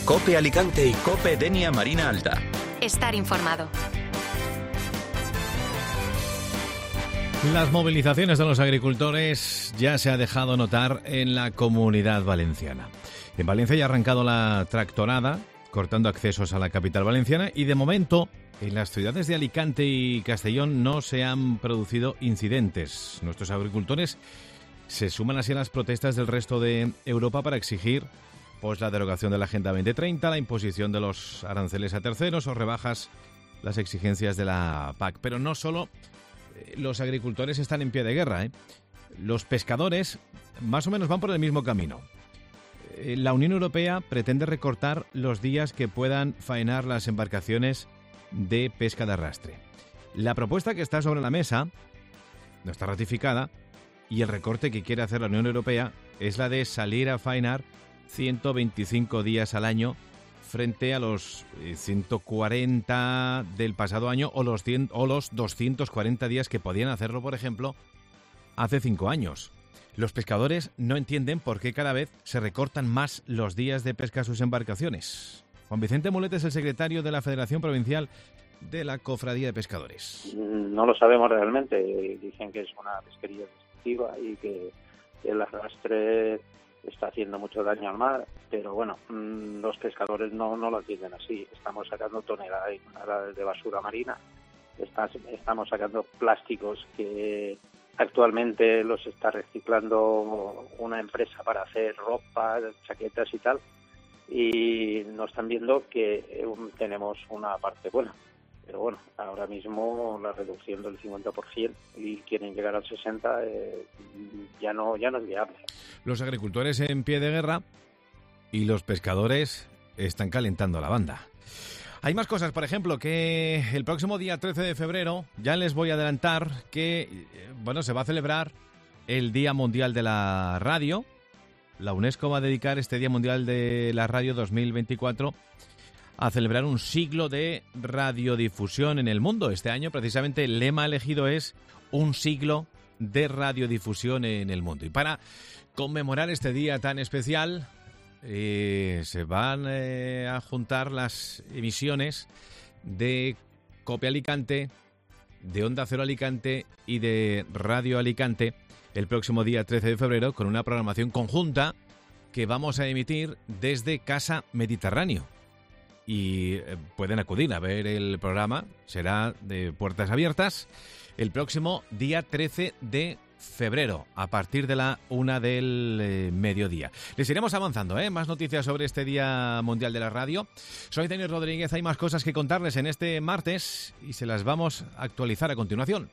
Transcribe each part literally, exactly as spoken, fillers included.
COPE Alicante y COPE Denia Marina Alta. Estar informado. Las movilizaciones de los agricultores ya se ha dejado notar en la Comunidad Valenciana. En Valencia ya ha arrancado la tractorada, cortando accesos a la capital valenciana, y de momento en las ciudades de Alicante y Castellón no se han producido incidentes. Nuestros agricultores se suman así a las protestas del resto de Europa para exigir pues la derogación de la Agenda veinte treinta, la imposición de los aranceles a terceros o rebajas las exigencias de la P A C. Pero no solo los agricultores están en pie de guerra, ¿eh? Los pescadores más o menos van por el mismo camino. La Unión Europea pretende recortar los días que puedan faenar las embarcaciones de pesca de arrastre. La propuesta que está sobre la mesa no está ratificada y el recorte que quiere hacer la Unión Europea es la de salir a faenar ciento veinticinco días al año frente a los ciento cuarenta del pasado año o los, cien, o los doscientos cuarenta días que podían hacerlo, por ejemplo, hace cinco años. Los pescadores no entienden por qué cada vez se recortan más los días de pesca a sus embarcaciones. Juan Vicente Mulet es el secretario de la Federación Provincial de la Cofradía de Pescadores. No lo sabemos realmente. Dicen que es una pesquería destructiva y que el arrastre está haciendo mucho daño al mar, pero bueno, los pescadores no, no lo entienden así. Estamos sacando toneladas y toneladas de basura marina, estamos sacando plásticos que actualmente los está reciclando una empresa para hacer ropa, chaquetas y tal, y no están viendo que tenemos una parte buena. Pero bueno, ahora mismo la reducción del cincuenta por ciento y quieren llegar al sesenta por ciento, eh, ya no ya no es viable. Los agricultores en pie de guerra y los pescadores están calentando la banda. Hay más cosas, por ejemplo, que el próximo día trece de febrero, ya les voy a adelantar que bueno, se va a celebrar el Día Mundial de la Radio. La UNESCO va a dedicar este Día Mundial de la Radio dos mil veinticuatro a celebrar un siglo de radiodifusión en el mundo. Este año, precisamente, el lema elegido es un siglo de radiodifusión en el mundo. Y para conmemorar este día tan especial, eh, se van eh, a juntar las emisiones de COPE Alicante, de Onda Cero Alicante y de Radio Alicante el próximo día trece de febrero con una programación conjunta que vamos a emitir desde Casa Mediterráneo. Y pueden acudir a ver el programa, será de puertas abiertas el próximo día trece de febrero, a partir de la una del eh, mediodía. Les iremos avanzando, ¿eh? Más noticias sobre este Día Mundial de la Radio. Soy Denis Rodríguez, hay más cosas que contarles en este martes y se las vamos a actualizar a continuación.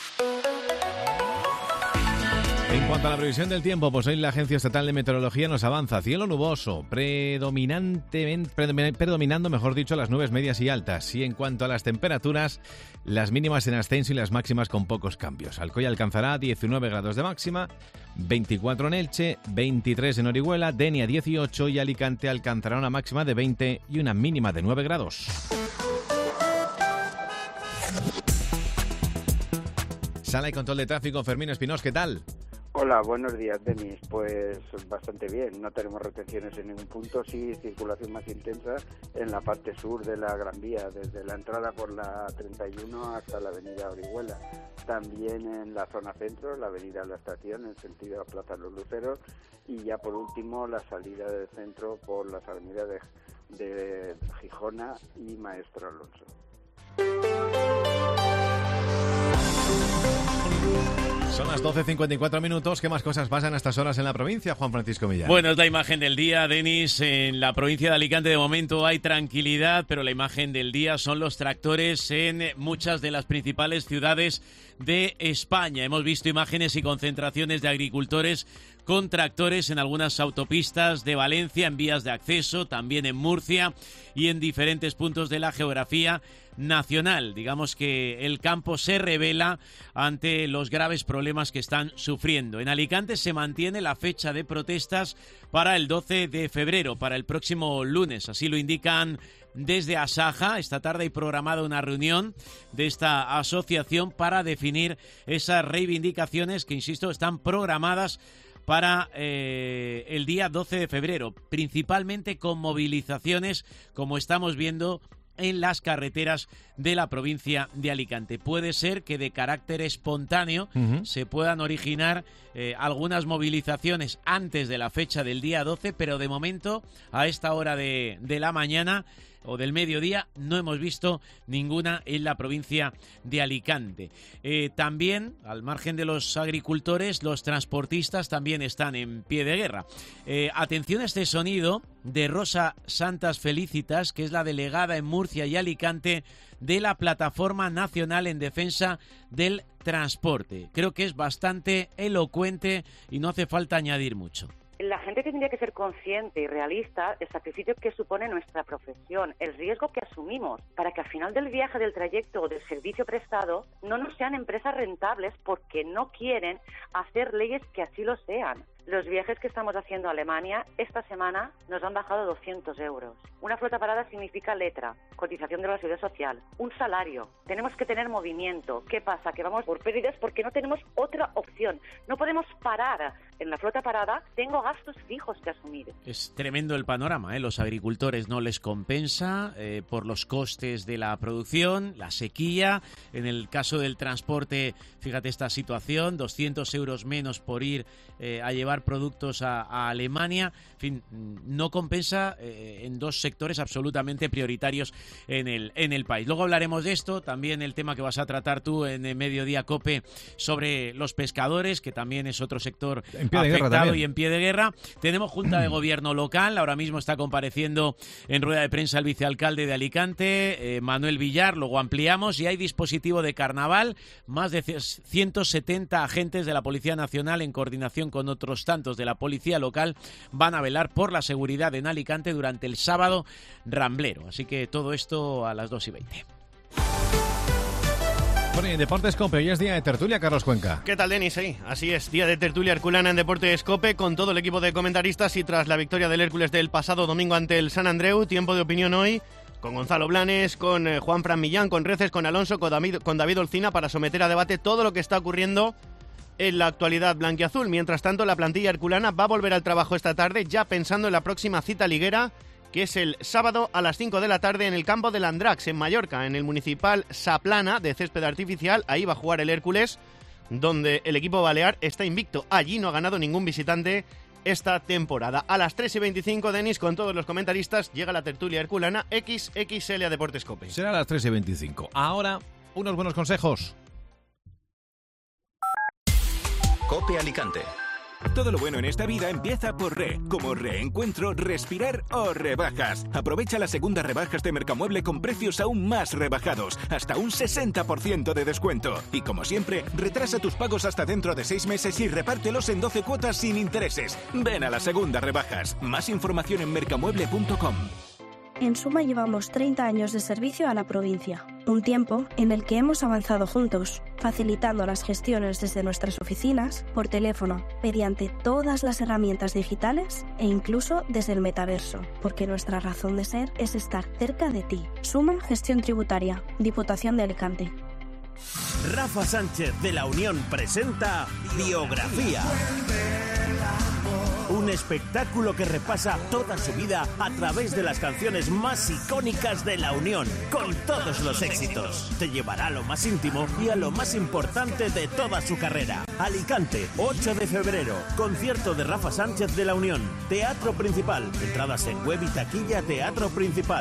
En cuanto a la previsión del tiempo, pues hoy la Agencia Estatal de Meteorología nos avanza cielo nuboso, predominantemente, predominando, mejor dicho, las nubes medias y altas. Y en cuanto a las temperaturas, las mínimas en ascenso y las máximas con pocos cambios. Alcoy alcanzará diecinueve grados de máxima, veinticuatro en Elche, veintitrés en Orihuela, Denia dieciocho y Alicante alcanzará una máxima de veinte y una mínima de nueve grados. Sala y control de tráfico, Fermín Espinós, ¿qué tal? Hola, buenos días, Denis. Pues bastante bien, no tenemos retenciones en ningún punto, sí circulación más intensa en la parte sur de la Gran Vía, desde la entrada por la treinta y uno hasta la avenida Orihuela. También en la zona centro, la avenida La Estación, en sentido a Plaza Los Luceros, y ya por último la salida del centro por las avenidas de, de Gijona y Maestro Alonso. Son las doce cincuenta y cuatro minutos. ¿Qué más cosas pasan a estas horas en la provincia, Juan Francisco Millán? Bueno, es la imagen del día, Denis. En la provincia de Alicante de momento hay tranquilidad, pero la imagen del día son los tractores en muchas de las principales ciudades de España. Hemos visto imágenes y concentraciones de agricultores con tractores en algunas autopistas de Valencia, en vías de acceso, también en Murcia y en diferentes puntos de la geografía nacional. Digamos que el campo se revela ante los graves problemas que están sufriendo. En Alicante se mantiene la fecha de protestas para el doce de febrero, para el próximo lunes. Así lo indican desde Asaja. Esta tarde hay programada una reunión de esta asociación para definir esas reivindicaciones que, insisto, están programadas para eh, el día doce de febrero, principalmente con movilizaciones, como estamos viendo en las carreteras de la provincia de Alicante. Puede ser que de carácter espontáneo uh-huh. se puedan originar eh, algunas movilizaciones antes de la fecha del día doce, pero de momento, a esta hora de, de la mañana o del mediodía, no hemos visto ninguna en la provincia de Alicante. Eh, también, al margen de los agricultores, los transportistas también están en pie de guerra. Eh, atención a este sonido de Rosa Santas Felicitas, que es la delegada en Murcia y Alicante de la Plataforma Nacional en Defensa del Transporte. Creo que es bastante elocuente y no hace falta añadir mucho. La gente tendría que ser consciente y realista del sacrificio que supone nuestra profesión, el riesgo que asumimos para que al final del viaje, del trayecto o del servicio prestado no nos sean empresas rentables porque no quieren hacer leyes que así lo sean. Los viajes que estamos haciendo a Alemania esta semana nos han bajado doscientos euros. Una flota parada significa letra, cotización de la seguridad social, un salario. Tenemos que tener movimiento. ¿Qué pasa? Que vamos por pérdidas porque no tenemos otra opción. No podemos parar. En la flota parada tengo gastos fijos que asumir. Es tremendo el panorama, ¿eh? Los agricultores no les compensa eh, por los costes de la producción, la sequía. En el caso del transporte, fíjate esta situación, doscientos euros menos por ir eh, a llevar productos a, a Alemania. En fin, no compensa eh, en dos sectores absolutamente prioritarios en el, en el país. Luego hablaremos de esto, también el tema que vas a tratar tú en el Mediodía COPE sobre los pescadores, que también es otro sector afectado y en pie de guerra. Tenemos Junta de Gobierno local, ahora mismo está compareciendo en rueda de prensa el vicealcalde de Alicante, eh, Manuel Villar, luego ampliamos, y hay dispositivo de carnaval, más de ciento setenta agentes de la Policía Nacional en coordinación con otros tantos de la Policía Local van a velar por la seguridad en Alicante durante el sábado ramblero, así que todo esto a las dos y veinte. Bueno, y en Deportes COPE, hoy es día de tertulia, Carlos Cuenca. ¿Qué tal, Denis? Sí, así es, día de tertulia herculana en Deportes COPE con todo el equipo de comentaristas y tras la victoria del Hércules del pasado domingo ante el San Andreu, tiempo de opinión hoy con Gonzalo Blanes, con eh, Juan Fran Millán, con Reces, con Alonso, con David, con David Olcina para someter a debate todo lo que está ocurriendo en la actualidad blanquiazul. Mientras tanto, la plantilla herculana va a volver al trabajo esta tarde ya pensando en la próxima cita liguera, que es el sábado a las cinco de la tarde en el campo del Andrax, en Mallorca, en el municipal Saplana de césped artificial. Ahí va a jugar el Hércules, donde el equipo balear está invicto. Allí no ha ganado ningún visitante esta temporada. A las tres y veinticinco, Denis, con todos los comentaristas, llega la tertulia herculana equis equis ele a Deportes COPE. Será a las tres y veinticinco. Ahora, unos buenos consejos. COPE Alicante. Todo lo bueno en esta vida empieza por Re, como reencuentro, respirar o rebajas. Aprovecha las segundas rebajas de Mercamueble con precios aún más rebajados, hasta un sesenta por ciento de descuento. Y como siempre, retrasa tus pagos hasta dentro de seis meses y repártelos en doce cuotas sin intereses. Ven a las segundas rebajas. Más información en mercamueble punto com. En suma llevamos treinta años de servicio a la provincia, un tiempo en el que hemos avanzado juntos, facilitando las gestiones desde nuestras oficinas, por teléfono, mediante todas las herramientas digitales e incluso desde el metaverso, porque nuestra razón de ser es estar cerca de ti. Suma Gestión Tributaria, Diputación de Alicante. Rafa Sánchez de La Unión presenta Biografía. Un espectáculo que repasa toda su vida a través de las canciones más icónicas de La Unión, con todos los éxitos. Te llevará a lo más íntimo y a lo más importante de toda su carrera. Alicante, ocho de febrero, concierto de Rafa Sánchez de La Unión, Teatro Principal. Entradas en web y taquilla Teatro Principal.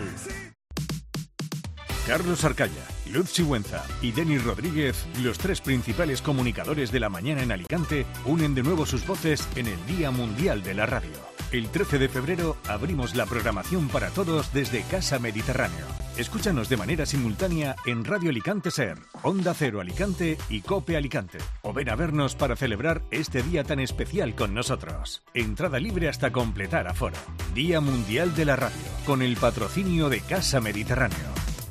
Carlos Arcaya, Luz Sigüenza y Denis Rodríguez, los tres principales comunicadores de la mañana en Alicante, unen de nuevo sus voces en el Día Mundial de la Radio. El trece de febrero abrimos la programación para todos desde Casa Mediterráneo. Escúchanos de manera simultánea en Radio Alicante Ser, Onda Cero Alicante y COPE Alicante. O ven a vernos para celebrar este día tan especial con nosotros. Entrada libre hasta completar aforo. Día Mundial de la Radio, con el patrocinio de Casa Mediterráneo.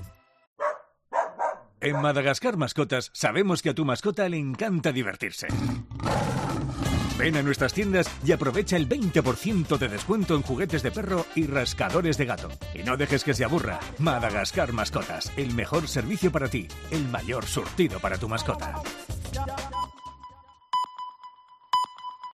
En Madagascar Mascotas sabemos que a tu mascota le encanta divertirse. Ven a nuestras tiendas y aprovecha el veinte por ciento de descuento en juguetes de perro y rascadores de gato. Y no dejes que se aburra. Madagascar Mascotas, el mejor servicio para ti, el mayor surtido para tu mascota.